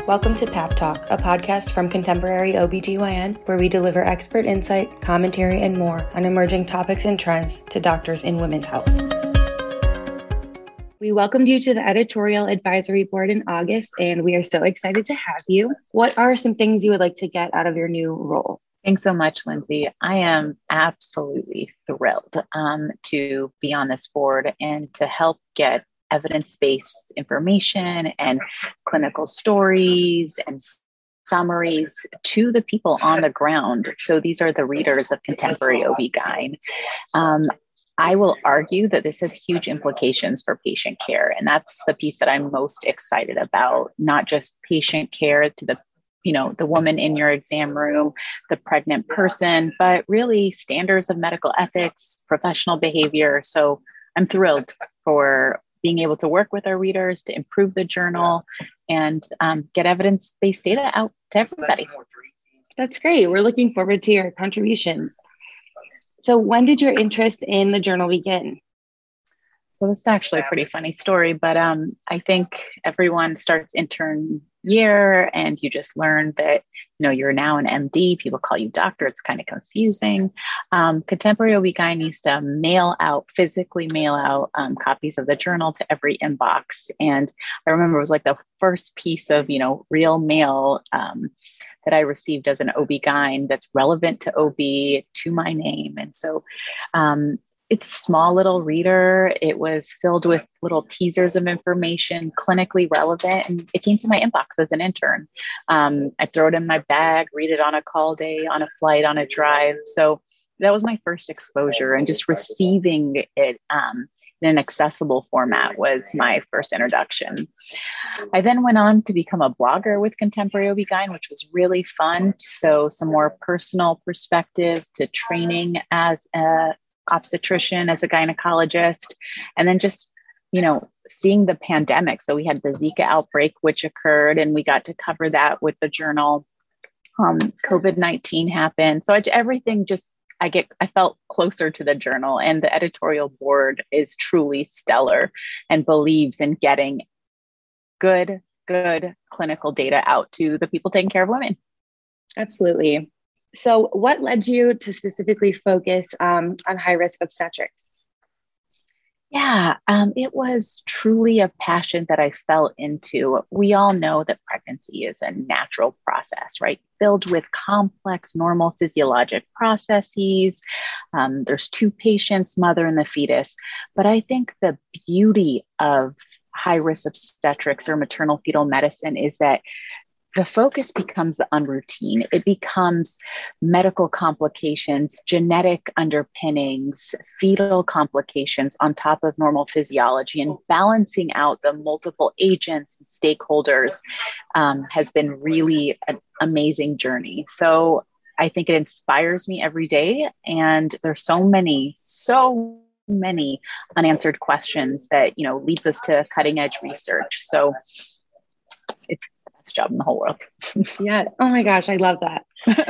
Welcome to PAP Talk, a podcast from Contemporary OBGYN, where we deliver expert insight, commentary, and more on emerging topics and trends to doctors in women's health. We welcomed you to the editorial advisory board in August, and we are so excited to have you. What are some things you would like to get out of your new role? Thanks so much, Lindsay. I am absolutely thrilled to be on this board and to help get evidence-based information and clinical stories and summaries to the people on the ground. So these are the readers of Contemporary OB-GYN. I will argue that this has huge implications for patient care. And that's the piece that I'm most excited about, not just patient care to the woman in your exam room, the pregnant person, but really standards of medical ethics, professional behavior. So I'm thrilled for being able to work with our readers to improve the journal and get evidence-based data out to everybody. That's great. We're looking forward to your contributions. So when did your interest in the journal begin? So this is actually a pretty funny story, but I think everyone starts intern year and you just learn that, you're now an MD, people call you doctor. It's kind of confusing. Contemporary OB-GYN used to physically mail out copies of the journal to every inbox. And I remember it was like the first piece of, real mail that I received as an OB-GYN that's relevant to OB, to my name. And so it's a small little reader. It was filled with little teasers of information, clinically relevant, and it came to my inbox as an intern. I throw it in my bag, read it on a call day, on a flight, on a drive. So that was my first exposure, and just receiving it in an accessible format was my first introduction. I then went on to become a blogger with Contemporary OB-GYN, which was really fun. So some more personal perspective to training as a obstetrician, as a gynecologist, and then just, seeing the pandemic. So we had the Zika outbreak, which occurred, and we got to cover that with the journal. COVID-19 happened. So everything just, I felt closer to the journal, and the editorial board is truly stellar and believes in getting good clinical data out to the people taking care of women. Absolutely. So what led you to specifically focus on high-risk obstetrics? Yeah, it was truly a passion that I fell into. We all know that pregnancy is a natural process, right? Filled with complex, normal physiologic processes. There's two patients, mother and the fetus. But I think the beauty of high-risk obstetrics or maternal fetal medicine is that the focus becomes the unroutine. It becomes medical complications, genetic underpinnings, fetal complications on top of normal physiology, and balancing out the multiple agents and stakeholders has been really an amazing journey. So I think it inspires me every day. And there's so many unanswered questions that, leads us to cutting edge research. So it's job in the whole world. Yeah. Oh my gosh. I love that.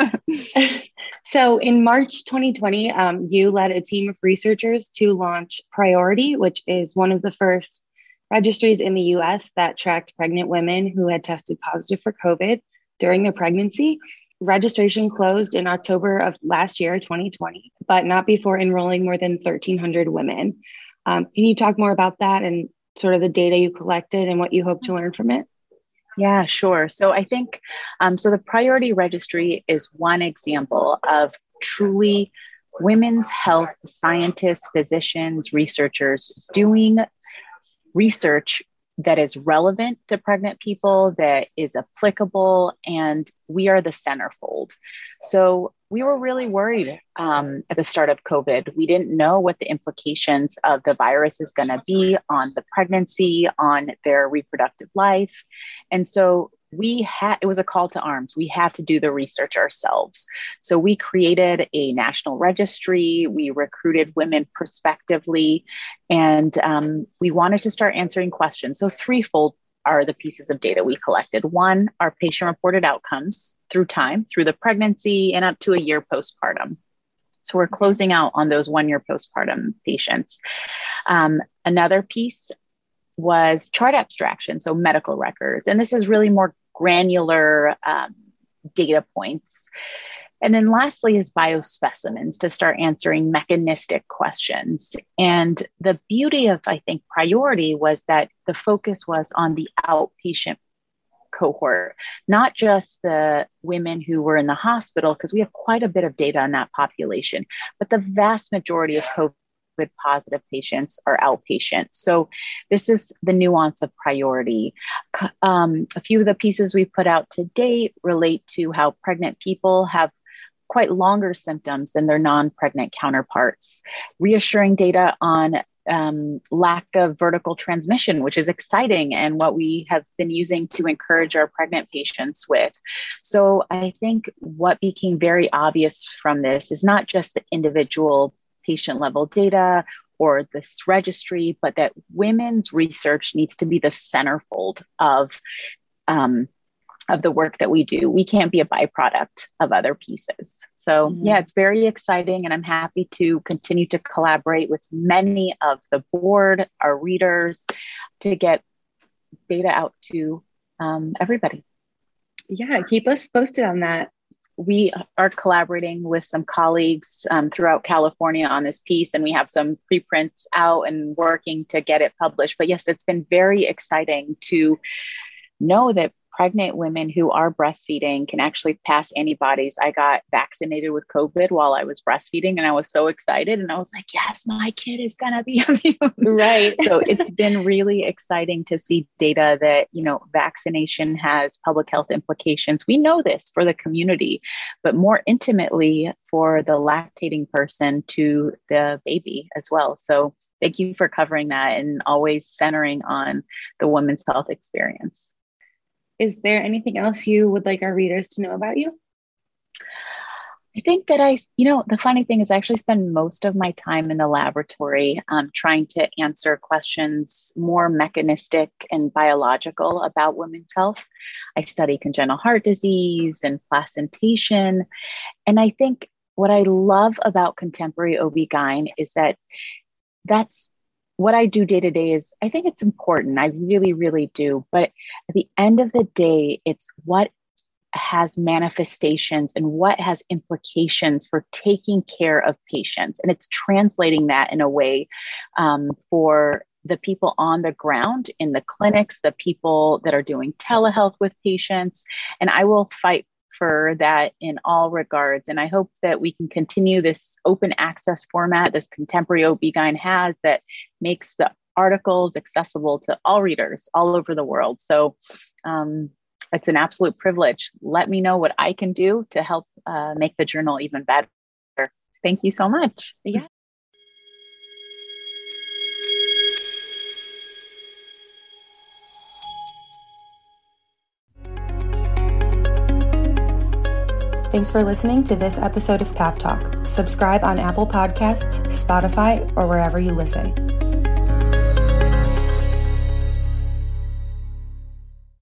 So in March 2020, you led a team of researchers to launch Priority, which is one of the first registries in the US that tracked pregnant women who had tested positive for COVID during their pregnancy. Registration closed in October of last year, 2020, but not before enrolling more than 1,300 women. Can you talk more about that and sort of the data you collected and what you hope to learn from it? Yeah, sure. So I think, so the Priority Registry is one example of truly women's health scientists, physicians, researchers doing research that is relevant to pregnant people, that is applicable, and we are the centerfold. So we were really worried at the start of COVID. We didn't know what the implications of the virus is going to be on the pregnancy, on their reproductive life. And so it was a call to arms. We had to do the research ourselves. So we created a national registry. We recruited women prospectively, and we wanted to start answering questions. So threefold are the pieces of data we collected. One, our patient-reported outcomes through time, through the pregnancy and up to a year postpartum. So we're closing out on those 1 year postpartum patients. Another piece was chart abstraction, so medical records. And this is really more granular data points. And then lastly is biospecimens to start answering mechanistic questions. And the beauty of, I think, Priority was that the focus was on the outpatient cohort, not just the women who were in the hospital, because we have quite a bit of data on that population, but the vast majority of COVID positive patients are outpatient. So this is the nuance of Priority. A few of the pieces we put out to date relate to how pregnant people have quite longer symptoms than their non-pregnant counterparts, reassuring data on lack of vertical transmission, which is exciting and what we have been using to encourage our pregnant patients with. So I think what became very obvious from this is not just the individual patient level data or this registry, but that women's research needs to be the centerfold of the work that we do. We can't be a byproduct of other pieces. So yeah, it's very exciting. And I'm happy to continue to collaborate with many of the board, our readers, to get data out to everybody. Yeah, keep us posted on that. We are collaborating with some colleagues throughout California on this piece, and we have some preprints out and working to get it published. But yes, it's been very exciting to know that pregnant women who are breastfeeding can actually pass antibodies. I got vaccinated with COVID while I was breastfeeding, and I was so excited. And I was like, yes, my kid is going to be immune. Right. So it's been really exciting to see data that, vaccination has public health implications. We know this for the community, but more intimately for the lactating person to the baby as well. So thank you for covering that and always centering on the women's health experience. Is there anything else you would like our readers to know about you? I think that the funny thing is I actually spend most of my time in the laboratory trying to answer questions more mechanistic and biological about women's health. I study congenital heart disease and placentation. And I think what I love about contemporary OB-GYN is that that's what I do day to day. Is I think it's important. I really, really do. But at the end of the day, it's what has manifestations and what has implications for taking care of patients. And it's translating that in a way for the people on the ground in the clinics, the people that are doing telehealth with patients. And I will fight for that in all regards. And I hope that we can continue this open access format, this contemporary OB-GYN has, that makes the articles accessible to all readers all over the world. So it's an absolute privilege. Let me know what I can do to help make the journal even better. Thank you so much. Yeah. Thanks for listening to this episode of Pap Talk. Subscribe on Apple Podcasts, Spotify, or wherever you listen.